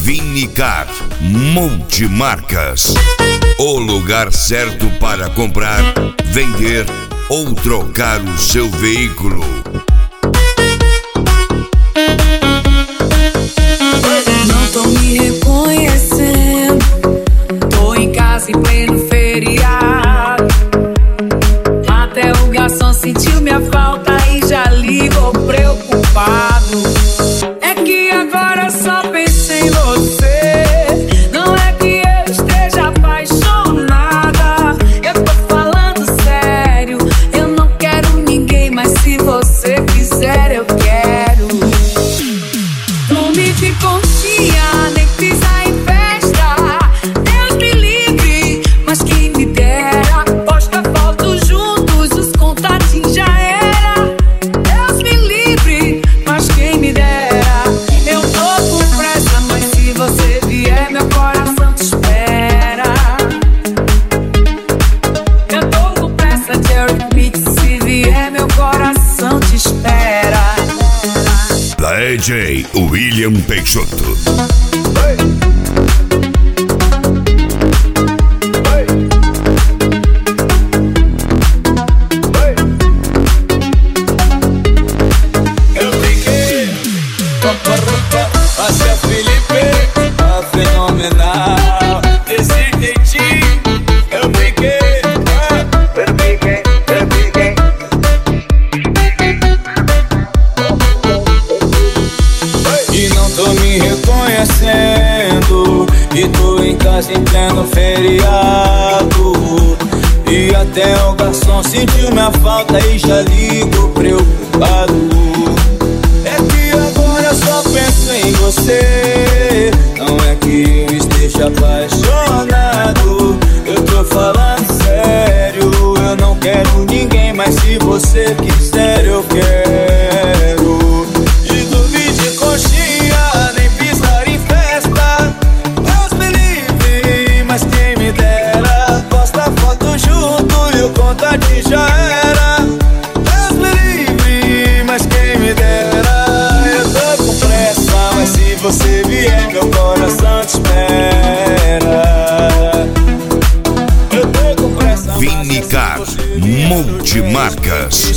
Vinicar Multimarcas. O lugar certo para comprar, vender ou trocar o seu veículo. Não tô me reconhecendo, tô em casa em pleno feriado. Até o garçom sentiu minha falta e já ligou preocupado. É que agora só penso em você, não é que eu esteja apaixonada. Eu tô falando sério, eu não quero ninguém, mas se você quiser eu quero. Não me de conchinha, nem pisar em festa, Deus me livre, mas quem me dera. Posta foto juntos, os contatinhos já era. Deus me livre, mas quem me dera. Eu tô com pressa, mas se você vier, meu coração te espera. Eu tô com pressa, Jerry Pitt, se vier, meu coração te espera. Da EJ William Peixoto. Eu fiquei a Cia Felipe, a fenomenal. Desse jeitinho eu fiquei. E não tô me reconhecendo, e tô em casa em pleno feriado. E até o garçom sentiu minha falta e já ligou preocupado. É que agora eu só penso em você, não é que eu esteja apaixonado. Eu tô falando sério, eu não quero ninguém, mas se você quiser eu quero. De dormir de conchinha, nem pisar em festa, Deus me livre, mas quem me dera. Posta foto junto e o contato já era. Deus me livre, mas quem me dera. Eu tô com pressa, mas se você vier, meu coração te espera. Eu tô com pressa, mas Vinicar se você vier, Multimarcas.